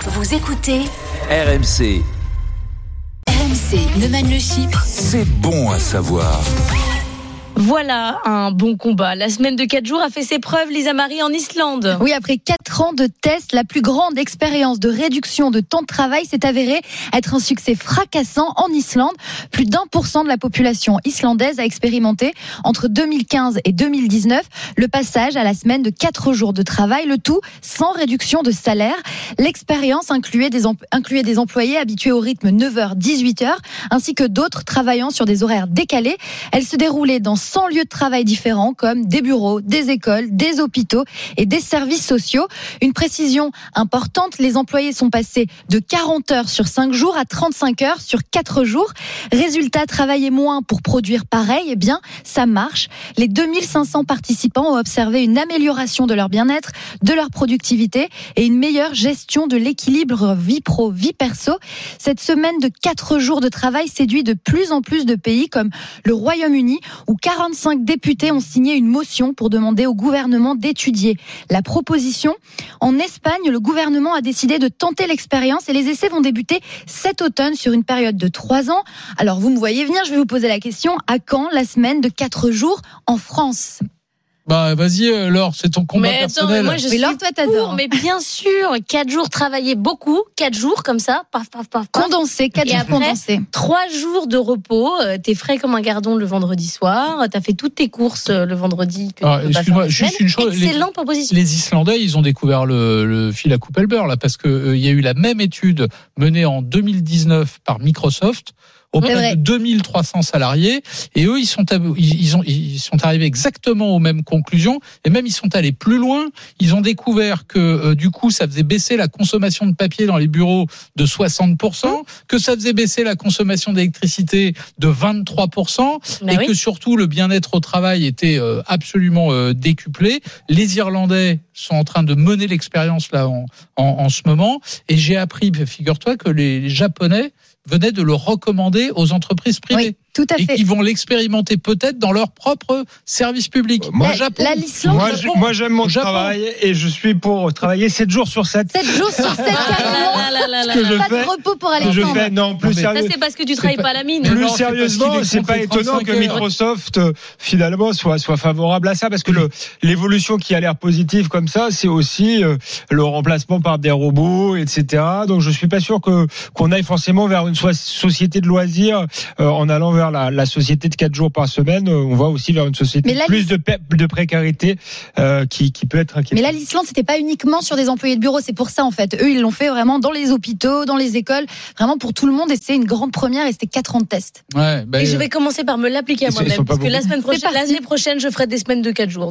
Vous écoutez RMC. RMC Neumann-le-Chypre. C'est bon à savoir. Voilà un bon combat. La semaine de 4 jours a fait ses preuves, Lisa Marie, en Islande. Oui, après 4 ans de tests, la plus grande expérience de réduction de temps de travail s'est avérée être un succès fracassant en Islande. Plus d'1% de la population islandaise a expérimenté entre 2015 et 2019 le passage à la semaine de 4 jours de travail, le tout sans réduction de salaire. L'expérience incluait des employés habitués au rythme 9h-18h, ainsi que d'autres travaillant sur des horaires décalés. Elle se déroulait dans 100 lieux de travail différents comme des bureaux, des écoles, des hôpitaux et des services sociaux. Une précision importante, les employés sont passés de 40 heures sur 5 jours à 35 heures sur 4 jours. Résultat, travailler moins pour produire pareil, eh bien, ça marche. Les 2500 participants ont observé une amélioration de leur bien-être, de leur productivité et une meilleure gestion de l'équilibre vie pro, vie perso. Cette semaine de 4 jours de travail séduit de plus en plus de pays comme le Royaume-Uni où 45 députés ont signé une motion pour demander au gouvernement d'étudier la proposition. En Espagne, le gouvernement a décidé de tenter l'expérience et les essais vont débuter cet automne sur une période de 3 ans. Alors vous me voyez venir, je vais vous poser la question, à quand la semaine de 4 jours en France ? Bah vas-y Laure, c'est ton combat personnel. Moi je suis Laure, toi t'adores. pour, mais bien sûr, 4 jours travailler beaucoup, 4 jours comme ça, paf. Condensé, 4 jours condensés. 3 jours de repos, t'es frais comme un gardon le vendredi soir, t'as fait toutes tes courses le vendredi. Excuse-moi, juste une chose. Excellente proposition. Les Islandais, ils ont découvert le fil à couper le beurre là, parce que il y a eu la même étude menée en 2019 par Microsoft auprès de 2300 salariés, et eux ils sont arrivés exactement aux mêmes conclusions, et même ils sont allés plus loin. Ils ont découvert que du coup ça faisait baisser la consommation de papier dans les bureaux de 60%, que ça faisait baisser la consommation d'électricité de 23%, que surtout le bien-être au travail était absolument décuplé. Les Irlandais sont en train de mener l'expérience là en ce moment, et j'ai appris, figure-toi, que les Japonais venaient de le recommander aux entreprises privées. Oui, tout à fait. Et qui vont l'expérimenter peut-être dans leur propre service public. Moi, j'aime mon travail et je suis pour travailler 7 jours sur 7. 7 jours sur 7, carrément. Pas de repos pour Alexandre. Non, plus sérieux. Ça, c'est parce que tu travailles pas à la mine. Plus sérieusement, c'est pas étonnant que Microsoft, finalement, soit favorable à ça, parce que l'évolution qui a l'air positive comme ça, c'est aussi le remplacement par des robots, etc. Donc, je suis pas sûr qu'on aille forcément vers une société de loisirs en allant vers la société de 4 jours par semaine. On va aussi vers une société plus de précarité qui peut être inquiétante. Mais là, l'Islande, c'était pas uniquement sur des employés de bureau. C'est pour ça, en fait. Eux, ils l'ont fait vraiment dans les hôpitaux, dans les écoles, vraiment pour tout le monde. Et c'est une grande première. Et c'était 4 ans de test. Et je vais commencer par me l'appliquer à moi-même. Parce que l'année prochaine, je ferai des semaines de 4 jours.